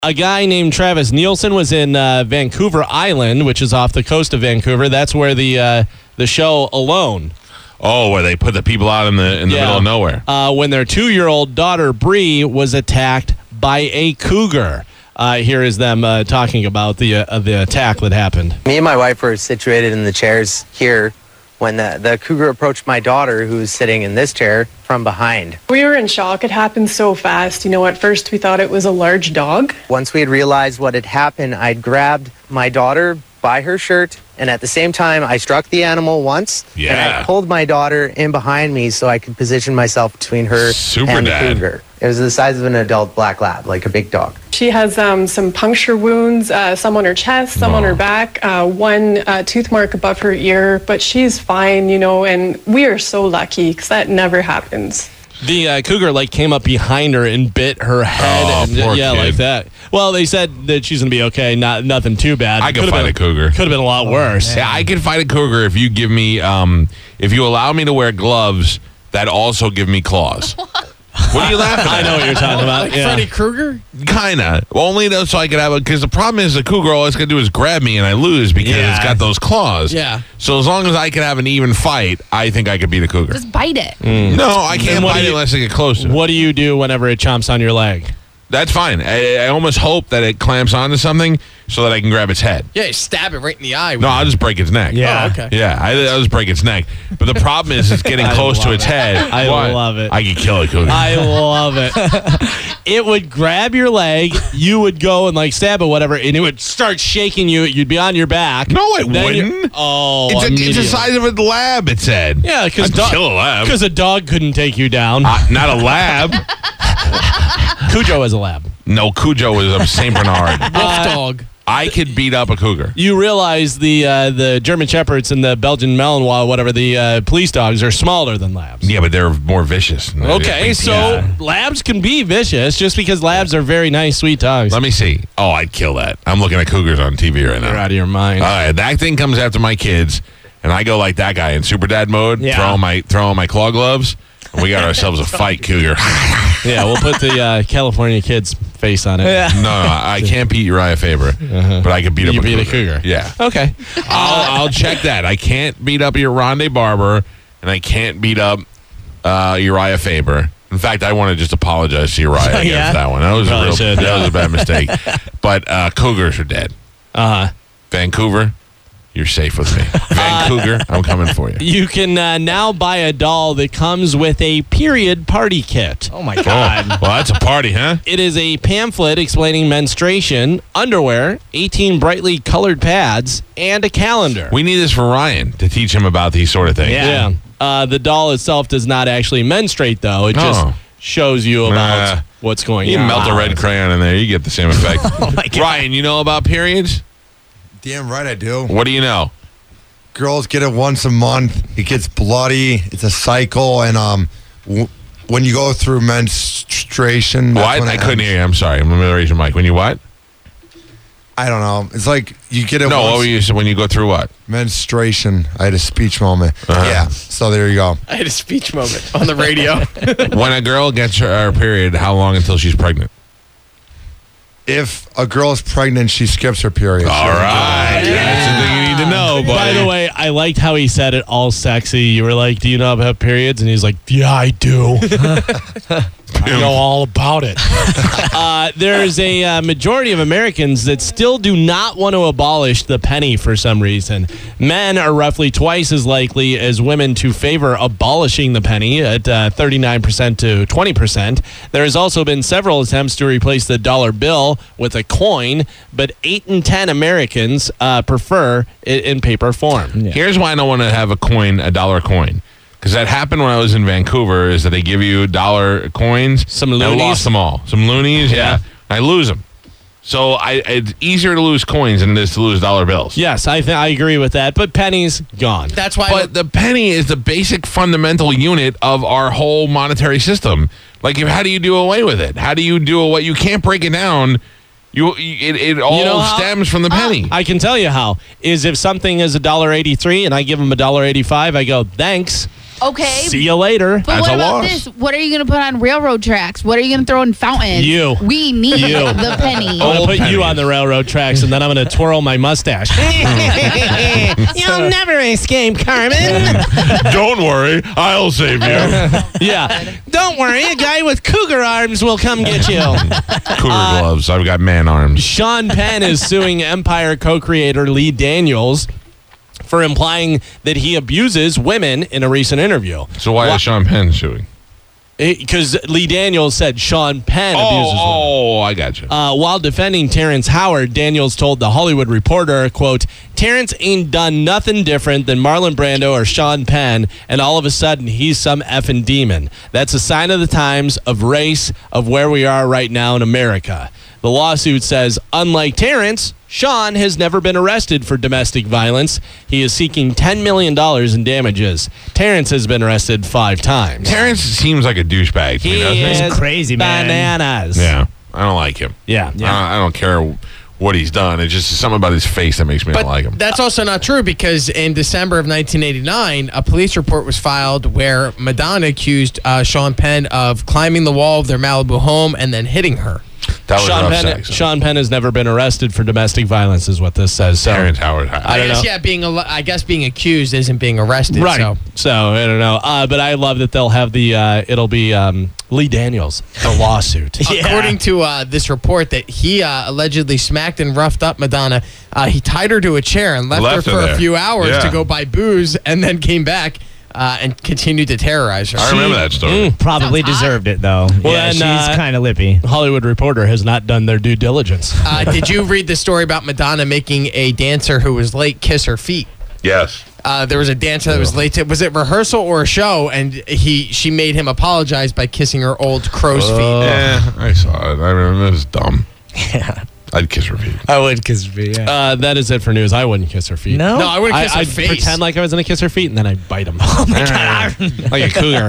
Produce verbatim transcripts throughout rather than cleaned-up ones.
A guy named Travis Nielsen was in uh, Vancouver Island, which is off the coast of Vancouver. That's where the uh, the show Alone. Oh, where they put the people out in the in the Yeah. middle of nowhere. Uh, when their two-year-old daughter Bree was attacked by a cougar. Uh, here is them uh, talking about the uh, the attack that happened. Me and my wife were situated in the chairs here when the, the cougar approached my daughter, who was sitting in this chair, from behind. We were in shock. It happened so fast. You know, at first we thought it was a large dog. Once we had realized what had happened, I'd grabbed my daughter by her shirt, and at the same time, I struck the animal once, Yeah. and I pulled my daughter in behind me so I could position myself between her Super and dad. the cougar. It was the size of an adult black lab, like a big dog. She has um, some puncture wounds, uh, some on her chest, some on her back, uh, one uh, tooth mark above her ear, but she's fine, you know, and we are so lucky because that never happens. The uh, cougar like came up behind her and bit her head. Oh, and, poor yeah, kid. like that. Well, they said that she's gonna be okay. Not nothing too bad. I could Could've fight been- a cougar. Could have been a lot worse. Yeah, I could fight a cougar if you give me, um, if you allow me to wear gloves that also give me claws. What are you laughing at? I know what you're talking about. Like yeah. Freddy Krueger? Kinda. Only though, so I could have a. Because the problem is, the cougar all it's gonna do is grab me, and I lose because Yeah. it's got those claws. Yeah. So as long as I can have an even fight, I think I could beat a cougar. Just bite it. No, I can't what do bite it you- unless I get close to it. What do you do whenever it chomps on your leg? That's fine. I, I almost hope that it clamps onto something so that I can grab its head. Yeah, you stab it right in the eye. No, I'll just break its neck. Yeah. Oh, okay. Yeah, I, I'll just break its neck. But the problem is, it's getting I close to love its it. head. I What? love it. I could kill a cougar. I love it. It would grab your leg, you would go and like stab it, whatever, and it would start shaking you. You'd be on your back. No, it Then you- wouldn't. Oh, it's, a, it's the immediately. size of a lab, it said. Yeah, because I'd kill a lab. Because a dog couldn't take you down. Uh, not a lab. Cujo is a lab. No, Cujo is a Saint Bernard. Wolf dog. I could beat up a cougar. You realize the uh, the German Shepherds and the Belgian Malinois, whatever, the uh, police dogs are smaller than labs. Yeah, but they're more vicious. Okay, so Yeah. labs can be vicious just because labs are very nice, sweet dogs. Let me see. Oh, I'd kill that. I'm looking at cougars on T V right now. You're out of your mind. All right, that thing comes after my kids, and I go like that guy in super dad mode, Yeah. throw on my throw on my claw gloves, and we got ourselves a fight, cougar. Yeah, we'll put the uh, California kid's face on it. Yeah. No, no, I can't beat Uriah Faber, but I could beat up You a beat a cougar. cougar. Yeah, Okay. I'll, I'll check that. I can't beat up your Rondé Barber, and I can't beat up uh, Uriah Faber. In fact, I want to just apologize to Uriah again Yeah? for that one. That was a Probably real, should, that yeah. was a bad mistake. But uh, cougars are dead. Uh huh. Vancouver, you're safe with me. Vancouver, I'm coming for you. You can uh, now buy a doll that comes with a period party kit. Oh, my Oh, God. well, that's a party, huh? It is a pamphlet explaining menstruation, underwear, eighteen brightly colored pads, and a calendar. We need this for Ryan to teach him about these sort of things. Yeah. Uh, the doll itself does not actually menstruate, though. It just Oh. shows you about Nah. what's going You on. melt a red crayon in there, you get the same effect. Oh my God. Ryan, you know about periods? Damn right I do. What do you know? Girls get it once a month. It gets bloody. It's a cycle, and um, w- when you go through menstruation, that's What? when I it couldn't ends. hear you. I'm sorry. I'm going to raise your mic. When you what? I don't know. It's like you get it. No, once, what were you when you go through what? menstruation. I had a speech moment. Uh-huh. Yeah. So there you go. I had a speech moment on the radio. When a girl gets her, her period, how long until she's pregnant? If a girl is pregnant, she skips her period. All right. That's the thing you need to know, buddy. By the way, I liked how he said it all sexy. You were like, do you know about periods? And he's like, yeah, I do. I know all about it. uh, there's a uh, majority of Americans that still do not want to abolish the penny for some reason. Men are roughly twice as likely as women to favor abolishing the penny at uh, thirty-nine percent to twenty percent. There has also been several attempts to replace the dollar bill with a coin, but eight in ten Americans uh, prefer it in paper form. Here's why I don't want to have a coin, a dollar coin. Because that happened when I was in Vancouver, is that they give you dollar coins. Some and I loonies? lost them all. Some loonies, yeah. I lose them. So I, it's easier to lose coins than it is to lose dollar bills. Yes, I th- I agree with that, but pennies, gone. That's why. But the penny is the basic fundamental unit of our whole monetary system. Like, if, how do you do away with it? How do you do away? You can't break it down. You it, it all You know how? stems from the penny. I can tell you how. Is if something is a dollar eighty-three and I give them a dollar eighty-five, I go, thanks. Okay. See you later. But That's what a about loss. this? What are you going to put on railroad tracks? What are you going to throw in fountains? You. We need You. the penny. I'm going to Old put you pennies. on the railroad tracks, and then I'm going to twirl my mustache. You'll never escape, Carmen. Don't worry, I'll save you. Yeah. Don't worry, a guy with cougar arms will come get you. Cougar gloves. I've got man arms. Sean Penn is suing Empire co-creator Lee Daniels for implying that he abuses women in a recent interview. So why Wha- is Sean Penn suing? Because Lee Daniels said Sean Penn abuses women. Oh, oh, I got you. Uh, while defending Terrence Howard, Daniels told The Hollywood Reporter, quote, Terrence ain't done nothing different than Marlon Brando or Sean Penn, and all of a sudden he's some effing demon. That's a sign of the times, of race, of where we are right now in America. The lawsuit says, unlike Terrence, Sean has never been arrested for domestic violence. He is seeking ten million dollars in damages. Terrence has been arrested five times. Terrence seems like a douchebag to me, He doesn't he? is crazy, man. bananas. Yeah, I don't like him. Yeah. I, don't, I don't care what he's done. It's just something about his face that makes me But not like him. that's also not true because in December of nineteen eighty-nine, a police report was filed where Madonna accused uh, Sean Penn of climbing the wall of their Malibu home and then hitting her. That was Sean rough Penn, sex. Sean Penn has never been arrested for domestic violence, is what this says. So, Terrence Howard. I, I don't guess know. yeah, being al- I guess being accused isn't being arrested. right. So. So. I don't know. Uh, but I love that they'll have the. Uh, it'll be um, Lee Daniels, the lawsuit. According to uh, this report, that he uh, allegedly smacked and roughed up Madonna. Uh, he tied her to a chair and left, Left her her for there. a few hours Yeah. to go buy booze, and then came back uh, and continued to terrorize her. I remember that story. Mm. Probably Sounds hot. deserved it, though. Well, yeah, then, she's uh, kind of lippy. Hollywood Reporter has not done their due diligence. Uh, did you read the story about Madonna making a dancer who was late kiss her feet? Yes. Uh, there was a dancer that was late. To, was it rehearsal or a show? And he she made him apologize by kissing her old crow's feet. Yeah, I saw it. I remember it was dumb. Yeah. I'd kiss her feet. I would kiss me. Yeah. Uh, that is it for news. I wouldn't kiss her feet. No? No, I wouldn't I, kiss her I'd face. pretend like I was going to kiss her feet, and then I'd bite them. Oh, my God. Like a cougar.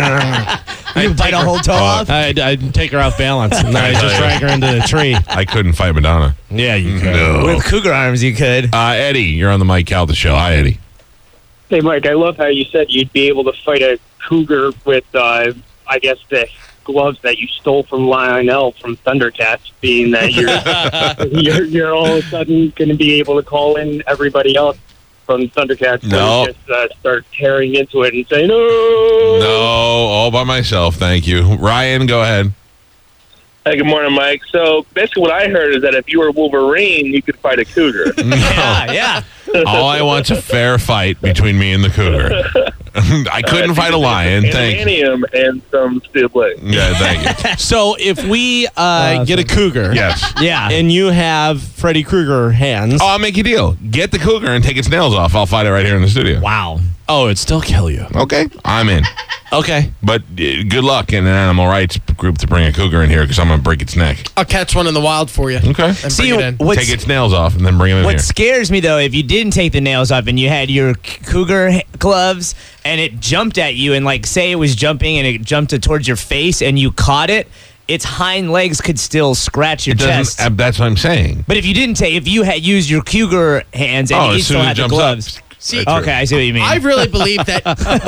You bite a whole toe off? I'd, I'd take her off balance, and then I'd just drag her into the tree. I couldn't fight Madonna. Yeah, you could. No. With cougar arms, you could. Uh, Eddie, you're on the Mike Calda show. Hi, Eddie. Hey, Mike, I love how you said you'd be able to fight a cougar with, uh, I guess, the gloves that you stole from Lionel from Thundercats, being that you're, you're, you're all of a sudden going to be able to call in everybody else from Thundercats No. and just uh, start tearing into it and say, no! No, all by myself. Thank you. Ryan, go ahead. Hey, good morning, Mike. So basically what I heard is that if you were Wolverine, you could fight a cougar. Yeah, yeah. All I want's a fair fight between me and the cougar. I couldn't fight a lion. Thank you. Adamantium and some steel blades. Yeah, thank you. So if we uh, get a cougar, Yes. Yeah. and you have Freddy Krueger hands, Oh, I'll make you a deal. Get the cougar and take its nails off. I'll fight it right here in the studio. Wow. oh, it'd still kill you. Okay, I'm in. Okay. But uh, good luck in an animal rights group to bring a cougar in here because I'm going to break its neck. I'll catch one in the wild for you. Okay. And See, bring it in. what's, Take its nails off and then bring it in what here. scares me, though, if you didn't take the nails off and you had your c- cougar h- gloves and it jumped at you and, like, say it was jumping and it jumped it towards your face and you caught it, its hind legs could still scratch your It chest. doesn't. Uh, that's what I'm saying. But if you didn't take, if you had used your cougar hands and Oh, you as still soon as had it the jumps up. gloves. See, Okay, I see what you mean. I really believe that.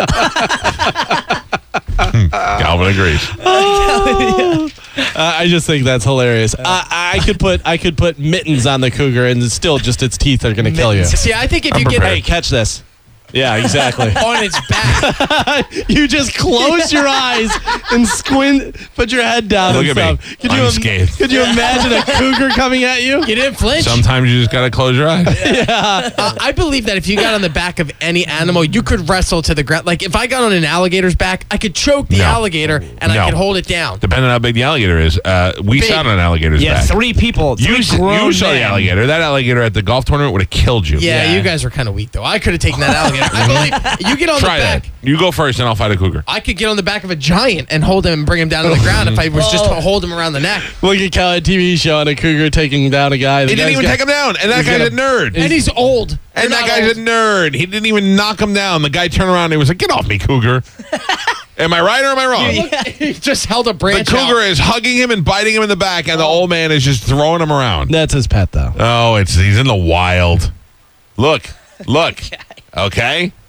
Calvin agrees. Uh, I just think that's hilarious. Uh, I could put I could put mittens on the cougar, and it's still just its teeth are going to kill you. See, I think if I'm you get prepared. Hey, catch this. Yeah, exactly. on its back, You just close your eyes and squint, put your head down Look and at me. stuff. Could you, Unscathed. could you imagine a cougar coming at you? you didn't flinch. Sometimes you just got to close your eyes. Uh, I believe that if you got on the back of any animal, you could wrestle to the ground. Like if I got on an alligator's back, I could choke the No. alligator and No. I could hold it down. Depending on how big the alligator is. Uh, we Big. sat on an alligator's yeah, back. three people. Three You, s- grown you saw the men. alligator. That alligator at the golf tournament would have killed you. Yeah, Yeah. you guys were kind of weak though. I could have taken that alligator. I believe you get on Try the that. back. You go first, and I'll fight a cougar. I could get on the back of a giant and hold him and bring him down to the ground if I was just to hold him around the neck. Look at Cal, a T V show on a cougar taking down a guy. The He didn't guy's even got- take him down, and that he's guy's got a nerd. And he's old. And that guy's a nerd. He didn't even knock him down. The guy turned around and he was like, "Get off me, cougar." Am I right or am I wrong? He just held a The branch cougar out. is hugging him and biting him in the back, and the old man is just throwing him around. That's his pet, though. Oh, it's he's in the wild. Look, look. Okay,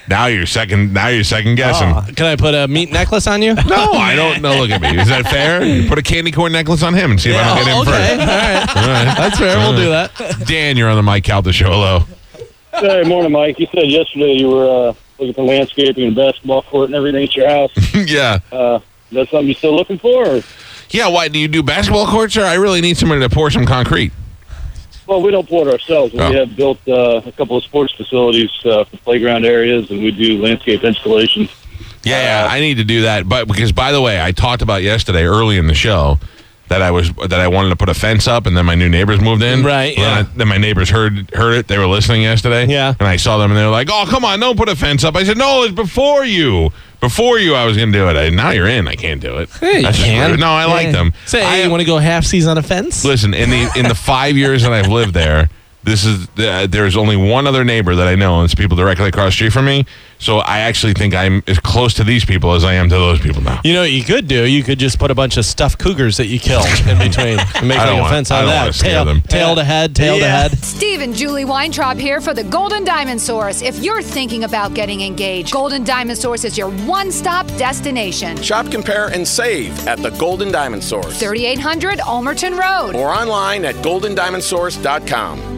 Now you're second. Now you're second guessing. Oh, can I put a meat necklace on you? No, I don't. No, look at me. Is that fair? You put a candy corn necklace on him and see if I don't get him okay. first. All right. All right. That's fair. We'll do that. Dan, you're on the Mike Calta show. Hello. Hey, morning, Mike. You said yesterday you were uh, looking for landscaping and basketball court and everything at your house. Yeah. Uh, is that something you're still looking for? Or? Yeah. Why do you do basketball courts? Or I really need somebody to pour some concrete. Well, we don't pour it ourselves. Oh. We have built uh, a couple of sports facilities uh, for playground areas, and we do landscape installations. Yeah, yeah, I need to do that. But because, by the way, I talked about yesterday early in the show that I was that I wanted to put a fence up, and then my new neighbors moved in. Right, Then, yeah. I, then my neighbors heard heard it. They were listening yesterday. Yeah. And I saw them, and they were like, "Oh, come on, don't put a fence up." I said, "No, it's before you. Before you, I was going to do it. I, now you're in. I can't do it." Hey, you That's just can. rude. No, I like them. Say, I hey, you want to go half season on a fence? Listen, in the in the five years that I've lived there, this is uh, there's only one other neighbor that I know, and it's people directly across the street from me. So I actually think I'm as close to these people as I am to those people now. You know what you could do? You could just put a bunch of stuffed cougars that you kill in between and make I like don't a want- fence I out of don't that. wanna scare Tail, them. tail to head, tail to Yeah. head. Steve and Julie Weintraub here for the Golden Diamond Source. If you're thinking about getting engaged, Golden Diamond Source is your one-stop destination. Shop, compare, and save at the Golden Diamond Source. thirty-eight hundred Almerton Road. Or online at golden diamond source dot com.